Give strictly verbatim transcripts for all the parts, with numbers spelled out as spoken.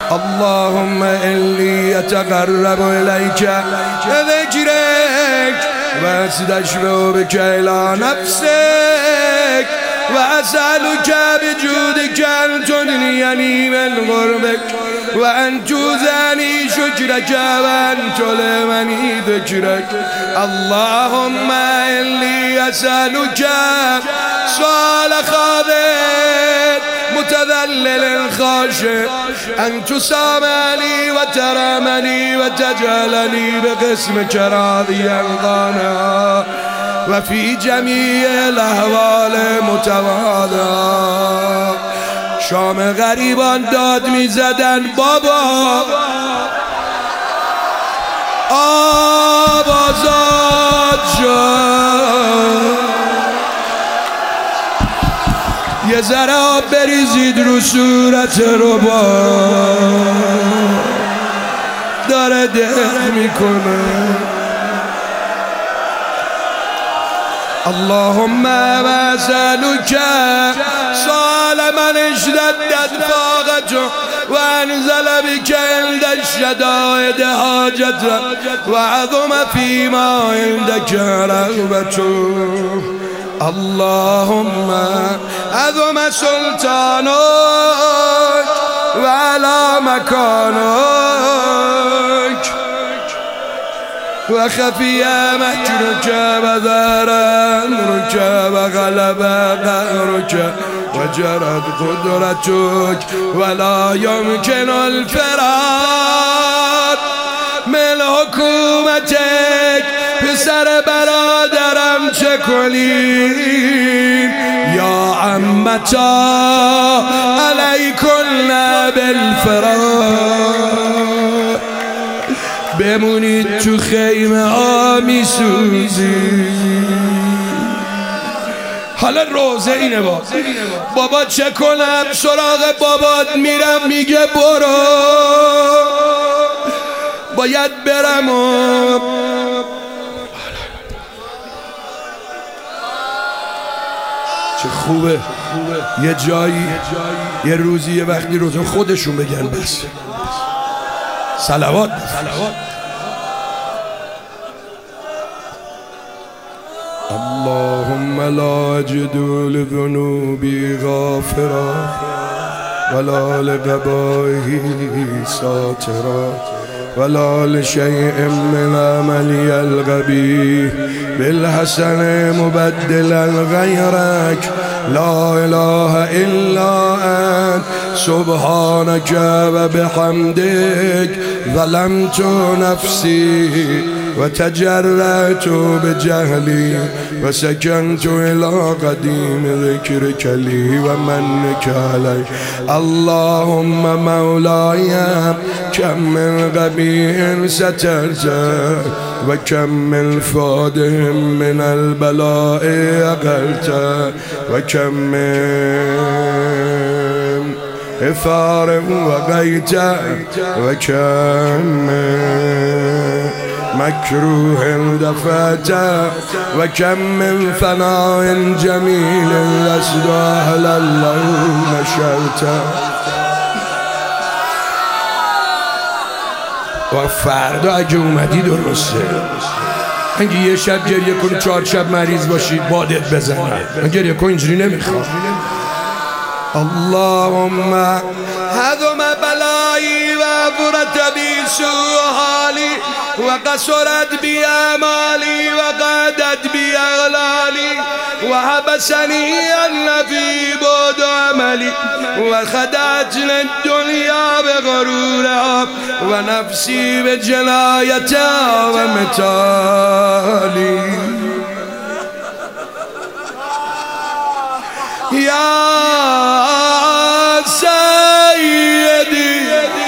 اللهم إني أتقرب إليك بذكرك وأستشفع بك إلى نفسك وأسألك بجودك أن تدنيني من قربك وأن توزعني شكرك وأن تلهمني ذكرك. اللهم إني أسألك سؤال خاضع متذلل خاشع أن تسامعني وترامني وتجعلني بقسمك راضيا قانعا وفي جميع الأحوال متواضعا. شام غریبان داد می زدن بابا آب آزاد شد، یه ذره آب بریزید رو صورت رو با داره ده میکنه. اللهم واسألك سؤال من اشتدت فاقته وانزل بك عند الشدائد حاجته وعظم فيما عندك رغبته. اللهم عظم سلطانك وعلى مكانك وخفي مكرك وظهر أمرك وغلب قهرك وجرت قدرتك ولا يمكن الفرار من حكومتك. پسر برادرم چه کنیم یا عمتا علیکن بالفرار، بمونید تو خیمه ها میسوزی. حالا روزه اینه با بابا چه کنم سراغ بابات میرم میگه برو باید برم و چه خوبه یه جایی یه روزی یه وقتی روزه خودشون بگن بس صلوات. اللهم لا أجد لذنوبي غافرا ولا لقبائه ساترا ولا لشيء من عملي القبيح بالحسن مبدلا غيرك. لا إله إلا أنت سبحانك وبحمدك ظلمت نفسي وتجرأت بجهلي وسكنت إلى قديم ذكرك لي ومنك علي. اللهم مولاي كم من قبيح سترته وكم من فادهم من البلاء أقلته وكم من إثار وقيته وكم من مكروه دفعته وكم من فناء جميل لست أهلا له نشرته. و فردا اگه اومدی درسته اگه یه شب گریه کنی چهار شب مریض باشی بادت بزنه. من گریه کن اینجوری نمیخوام. اللهم هذم بلایی و برت بی سوء حالی و قصرت بی امالی و قادت بی اغلالی و حبسنی النفی بود عملی و خدعتنی الدنیا بغرورها و نفسی بجنایتها و متالی. یا سیدی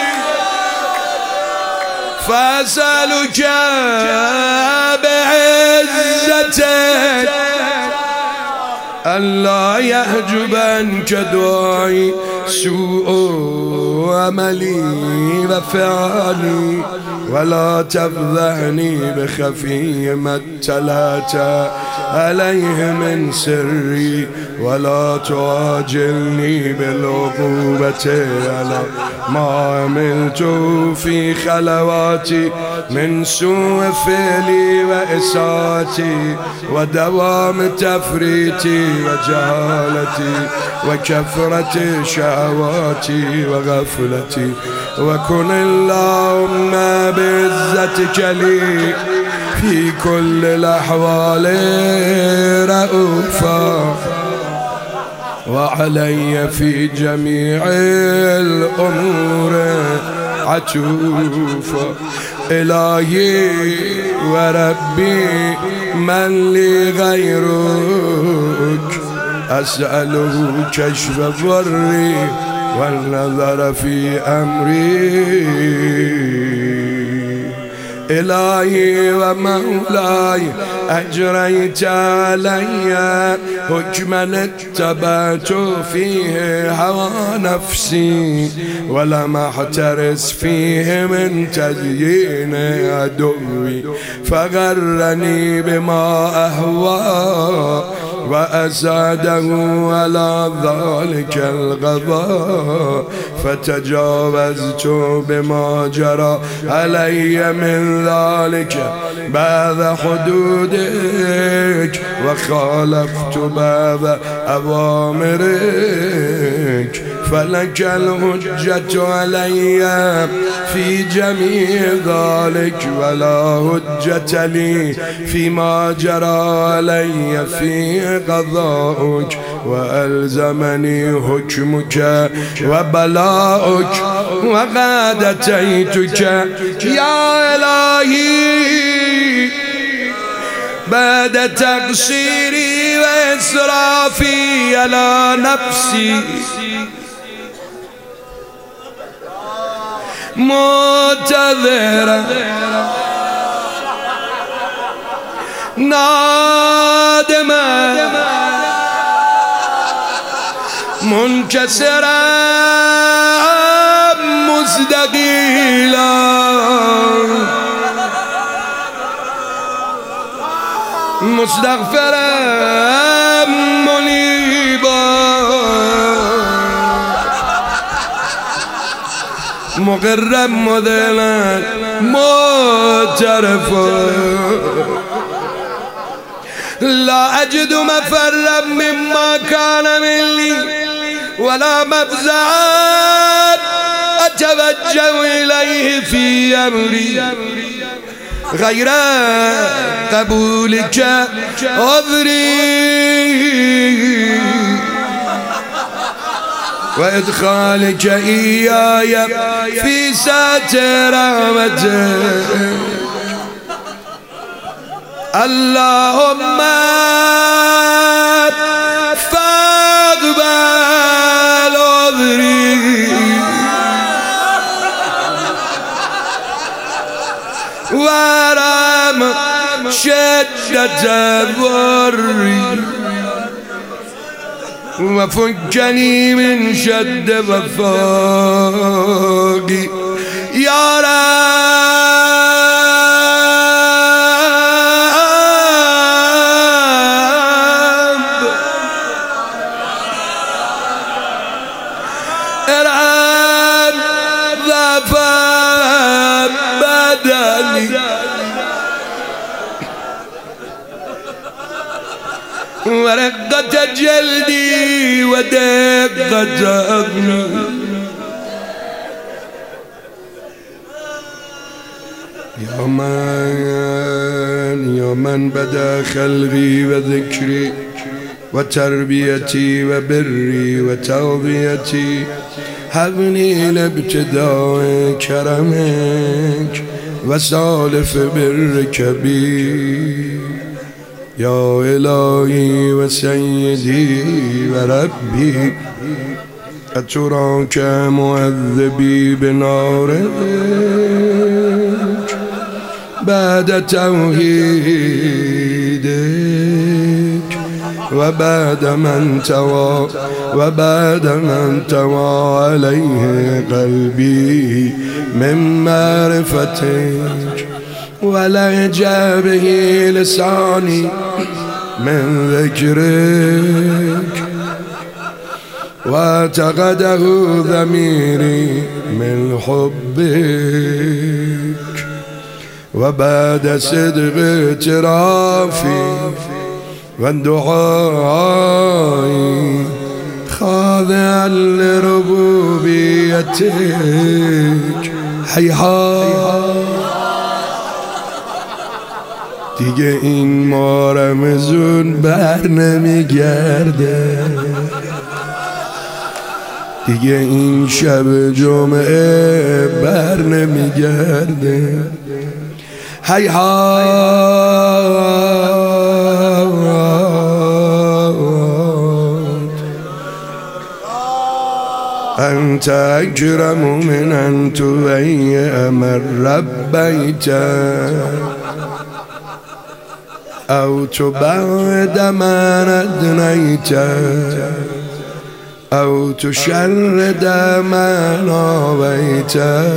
فاسألك بعزتك ألا يحجب عنك دعائي سوء عملي وفعلي ولا تفضحني بخفي ما اطلعت عليه من سري ولا تعاجلني بالعقوبة على ما عملت في خلواتي من سوء فعلي وإساءتي ودوام تفريطي وجهالتي وكثرة شهواتي وغفلتي. وكن اللهم بعزتك لي في كل الأحوال رؤوفا وعلي في جميع الأمور عطوفا. إلهي وربي من لي غيرك أسأله كشف ضري والنظر في أمري. إلهي ومولاي أجريت علي حكما اتبعت فيه هوى نفسي ولم أحترس فيه من تزيين عدوي فغرني بما أهوى وأسعده على ذلك الغضاء فتجاوزت بما جرى علي من ذلك بعد حدودك وخالفت بعد أوامرك فلك الحجة علي في جميع ذلك ولا حجة لي فيما جرى علي في قضاءك وألزمني حكمك وبلاؤك وقد أتيتك يا إلهي بعد تقصيري وإسرافي على نفسي معتذرا نادما منكسرا مستقيلا مستغفرا منيبا مقرا مذلا معترفا لا أجد مفرا مما كان مني ولا مفزعا أتوجه إليه في أمري غير قبولك عذري وإدخالك إياي في ساتر رحمتك. اللهم فاقبل عذري ورحم شدة ضري وفكني من شد وفاقي يا رب. ارحم ضعف بدني ورقة جلدي ودقة عظمي يا من يا من بدا خلقي وذكري وتربيتي وبري وتوبيتي هبني لابتداء كرمك وسالف برك بي يا إلهي وسيدي وربي أتراك معذبي بنارك بعد توحيدك وبعد من توى وبعد من توى عليه قلبي من معرفتك ولهج به لساني من ذكرك واعتقده ضميري من حبك وبعد صدق اعترافي والدعاء خاضعا لربوبيتك هیهات دیگه این ماه رمضان بر نمیگرده دیگه این شب جمعه بر نمیگرده هیهات انت اکرم من ان تضیع من ربیت او تبعد من ادنیت او تشرد من آویت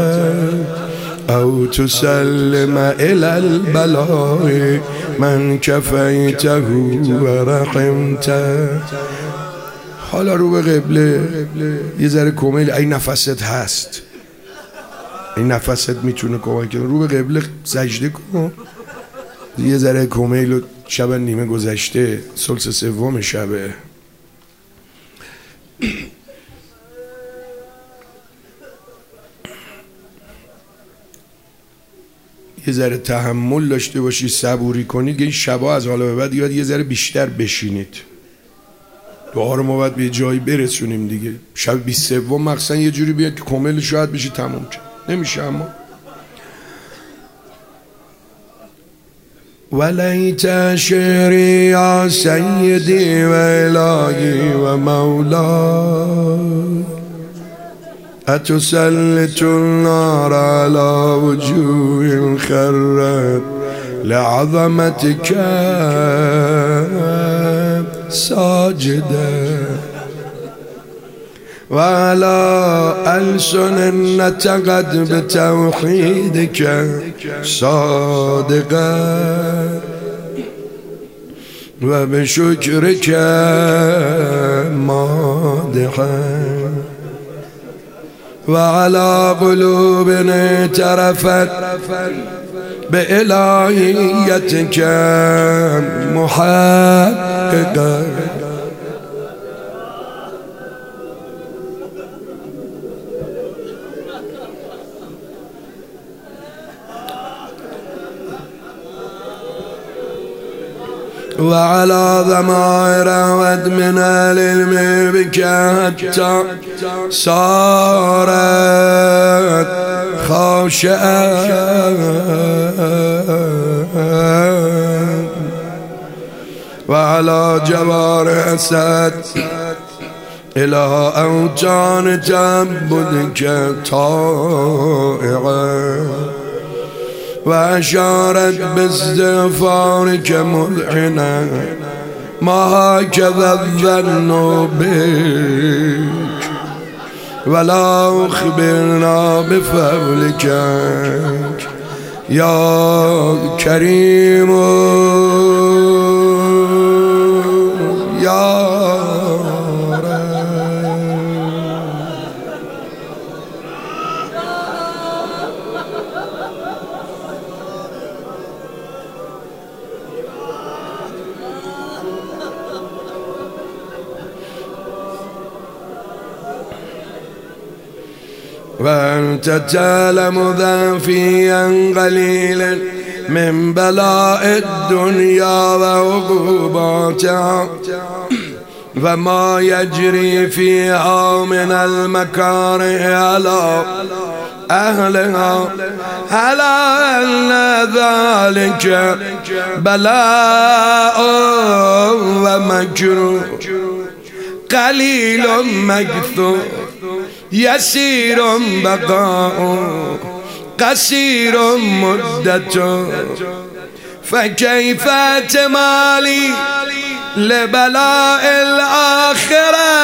او تسلم الى البلاء من کفیته و رحمته. حالا رو به قبله یه ذره کمیل این نفست هست، این نفست میتونه کمک کنه. رو به قبله سجده کن، یه ذره کمیل. شب نیمه گذشته، ثلث سوم شبه. یه ذره تحمل داشته باشی، صبوری کنید که این شبا از حالا به بعد یاد یه ذره بیشتر بشینید. دعا رو ما باید به جایی برسونیم دیگه. شب بیست سوم مخصوصا یه جوری بیاد که کامل شاید بشه تموم شد. نمیشه اما ولیت شعری یا سیدی و الهی و مولا اتسلط النار على وجوه خرت لعظمتك ساجدا وعلى ألسن نطقت بتوحيدك صادقا وبشكرك مادحا وعلى قلوب اعترفت بإلهيتك محققا وعلى ضمائر وادمن العلم بك حتى صارت خاشعة وعلى جوارح أسد إلى أوجان تعبدك طائعا وأشارت باستغفارك مذعنا ما هكذا الظن بك ولا أخبرنا بفضلك يا كريم يا وأنت تعلم ذا فيا قليلا من بلاء الدنيا وعقوباتها وما يجري فيها من المكاره على أهلها على أن ذلك بلاء ومكر قليل مكثور يسير بقاء قصير مدة فكيف تمالي لبلاء الآخرة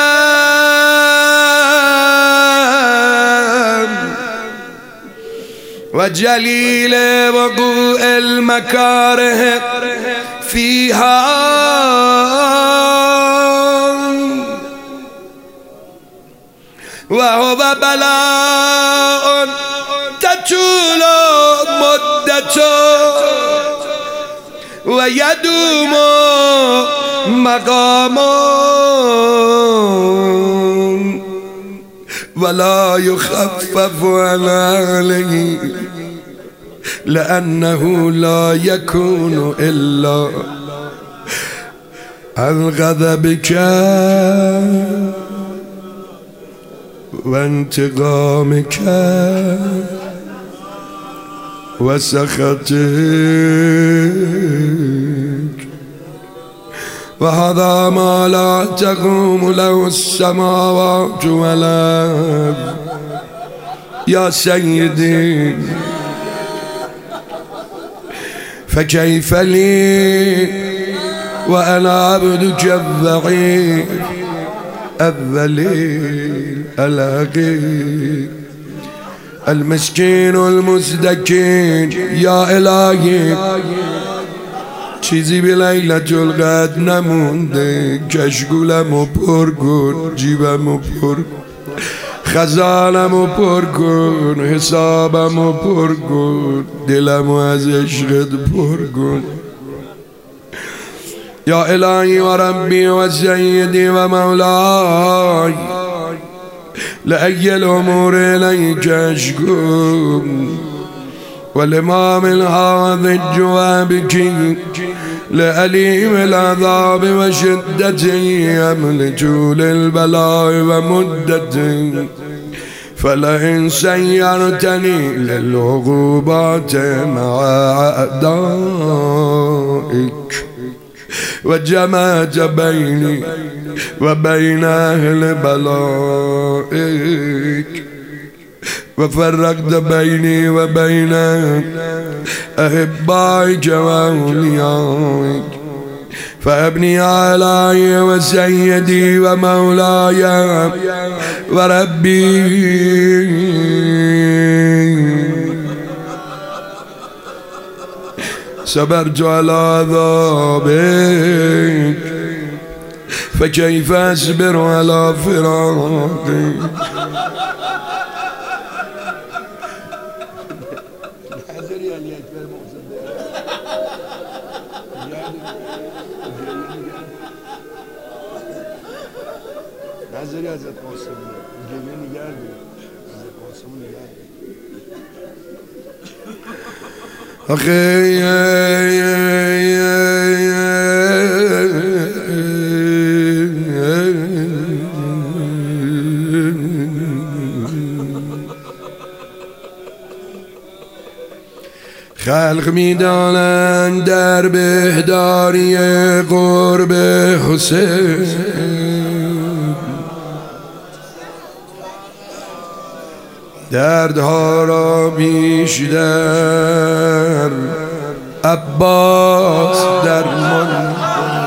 وجليل وقوع المكاره فيها وهو بلاء تطول مدته ويدوم مقامه ولا يخفف عليه لأنه لا يكون إلا عن غضبك وانتقامك وسخطك وهذا ما لا تقوم له السماوات والأرض يا سيدي فكيف لي وأنا عبدك الضعيف الذليل الحقير المسكين المزدكين يا إلهي چیزی به لیلت القدر نمونده کشگولمو پر کن جیبمو پر خزانمو پر کن حسابمو پر کن دلمو از عشقت پر کن یا الهی و ربی و سیدی و مولاي لأي الأمور إليك أشكو والإمام الحاضج وابكي لأليم العذاب وشدته أمل طول البلاء ومدته فلئن سيرتني للعقوبات مع أعدائك وجمعت بيني وبين أهل بلائك وفرقت بيني وبين أحبائك وأوليائك فابني علي وسيدي ومولاي وربي صبرت على عذابك فكيف أصبر على فراقك نظری حضرت قاسم گله نگرده حضرت قاسم نگرده آخه خلق میدانند در بهداری قرب حسین دردها را بیشتر عباس درمان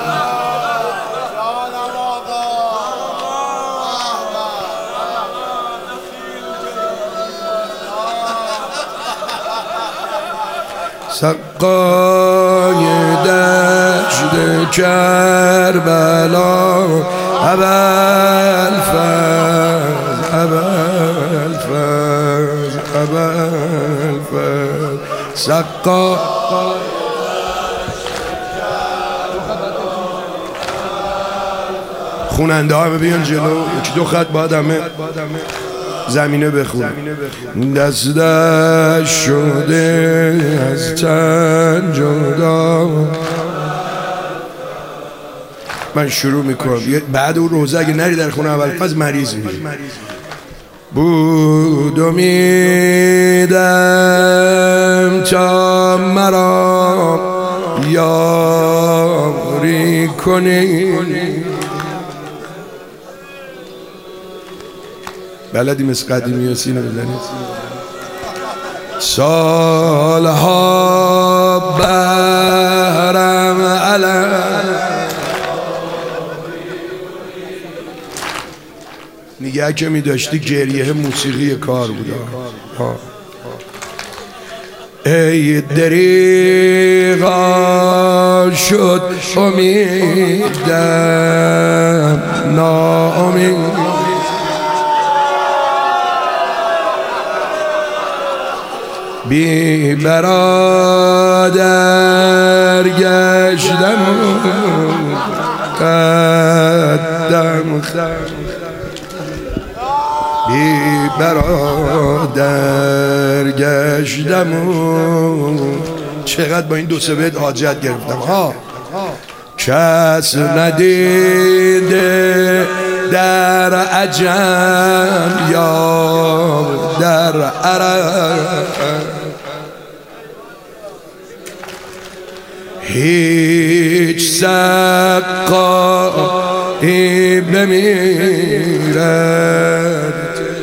سقای دشت کربلا ابوالفضل ابوالفضل ابوالفضل سقا خوننده ها بیان جلو یکی دو خط باید همه زمینه بخون دستش شده از تن جدا من شروع میکنم بعد اون روزه اگه نری در خونه اول پس مریض میری بود امیدم تا مرا یاری کنی بلدی مثل قدیمی و سینه بزنید سالها بهرم علم نگه که می داشتی گریه موسیقی کار بود. ای دریغا شد امیدم ناامید، بی برادر گشتم قدم بی برادر گشتم. چقدر با این دو سه بیت حاجت گرفتم ها. کس ندیده در عجم یا در عرب، هیچ سقایی بمیره